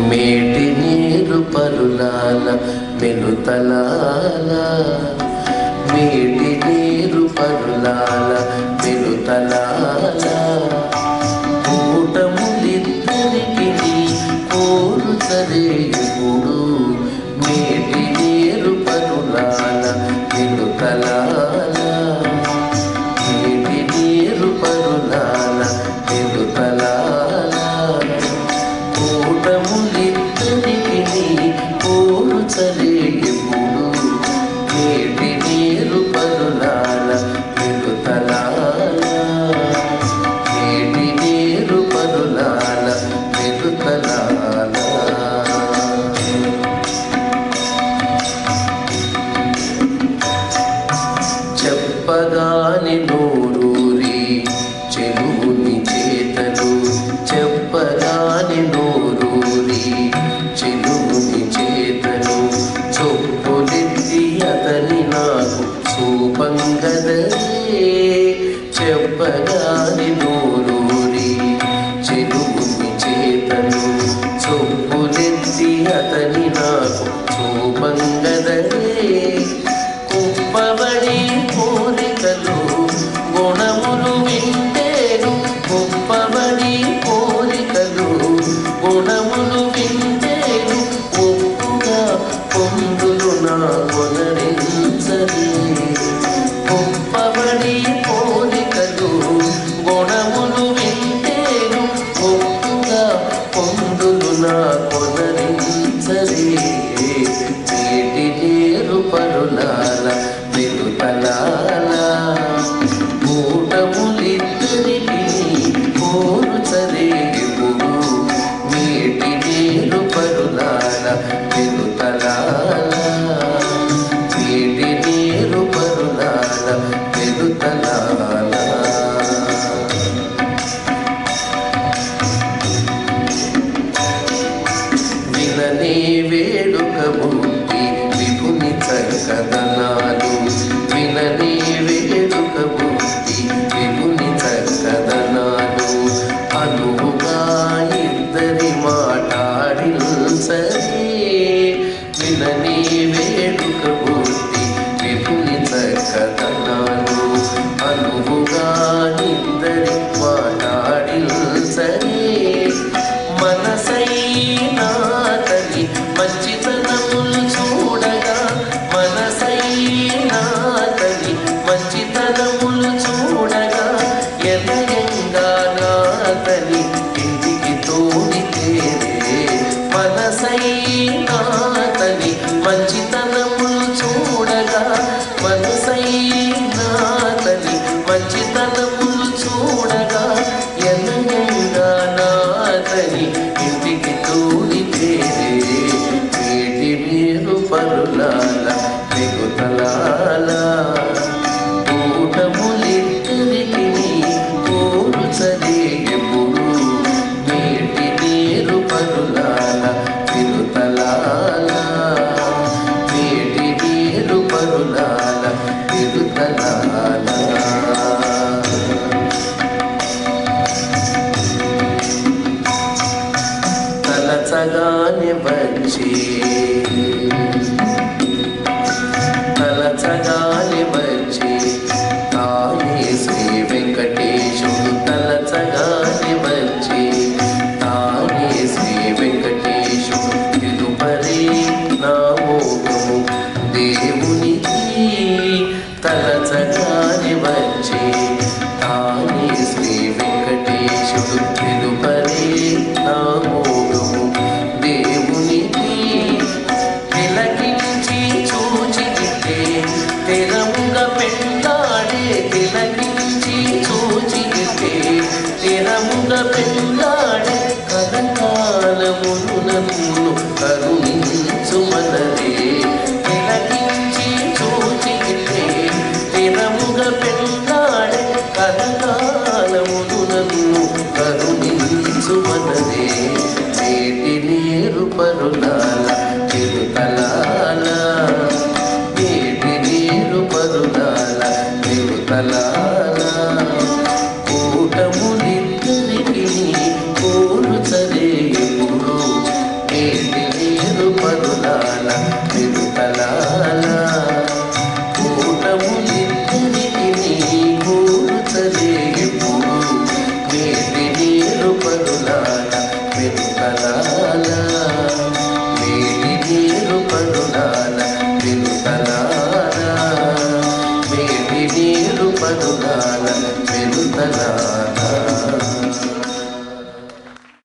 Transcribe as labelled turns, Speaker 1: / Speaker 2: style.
Speaker 1: మేటి నీరు పరులాల మెలుతలాల మేటి నీరు పరులాల మెలుతలాల కూటములిద్దరికి కోరుతరే ఇప్పుడు మేటి నీరు పరులాల మెలుతలాల మేటి నీరు పరులాల మెలుతలాల కూటములిద్దరికి కోరుతరే ఇప్పుడు మేటి నీరు పరులాల మెలుతలాల మేటి నీరు పరులాల మెలుతలాల చెప్పగాని నోరూరి చెలువుని చేతలు చెప్పగాని నోరూరి చెలువుని చేతలు చొప్పులెత్తి అతని నాకు చూపంగదే చెప్పగాని నోరూరి చెలువుని చేతలు చొప్పులెత్తి అతని నాకు చూపంగదే కుప్పబడి కోరికలు గుణములు వింటేను కుప్పబడి కోరికలు గుణములు వింటేను ఒప్పుగా పొందులు నా కొనరించది కుప్పబడి కోరికలు గుణములు వింటేను ఒప్పుగా పొందులు నా కొనరించది మేటి నీరు పరులాల మెలుతలాల కూటములిద్దరికి కోరుచరే ఇప్పుడు మేటి నీరు పరులాల మెలుతలాల మేటి నీరు పరులాల మెలుతలాల వినని వేడుక బుద్ధి విభుని చక్కదనాలు వినని వేడుక బుద్ధి విభుని చక్కదనాలు అనువుగా ఇద్దరి మాటాడిల్సరి వినని వేడుక బుద్ధి విభుని చక్కదనాలు అనువుగా ఇద్దరి మాటాడిల్సరి మనసైనాతని మంచితనములు చూడగా మనసైనాతని మంచితనములు చూడగా ఎనయంగా నాతని ఇంటికి తోడితేనే మనసైనాతని మంచితనములు చూడగా మనసైనాతని మంచితనములు చూడగా ఎనయంగా నాతని ఇంటికి తోడితేనే మేటి నీరు పరులాల మెలుతలాల కూటములిద్దరికి కోరుచరే ఎప్పుడు మేటి నీరు పరులాల మెలుతలాల మేటి నీరు పరులాల మెలుతలాల తలచగానే వచ్చి తలచగానే వచ్చి తానే శ్రీ వెంకటేశుడు తలచగానే వచ్చి తానే శ్రీ వెంకటేశుడు తిరుపరి నా మోహము దేవునికి తలచగానే వచ్చి తానే శ్రీ వెంకటేశుడు తిరుపరి నా మోహము దేవునికి తిలకించి చూచితే తెరముగా పెళ్ళాడే తిలకించి చూచితే తెరముగా పెళ్ళాడే కథకాలమును నన్ను కరుణించుమనదే తిలకించి చూచితే తెరముగా పెళ్ళాడే కథకాలమును నన్ను కరుణించుమనదే మేటి నీరు పరులాల మెలుతలాల మేటి నీరు పరులాల మెలుతలాల కూటములిద్దరికి కోరుచరే ఇప్పుడు చిలుకలాల మేటి నీరు పరులాల చిలుకలాల మేటి నీరు పరులాల చిలుకలాల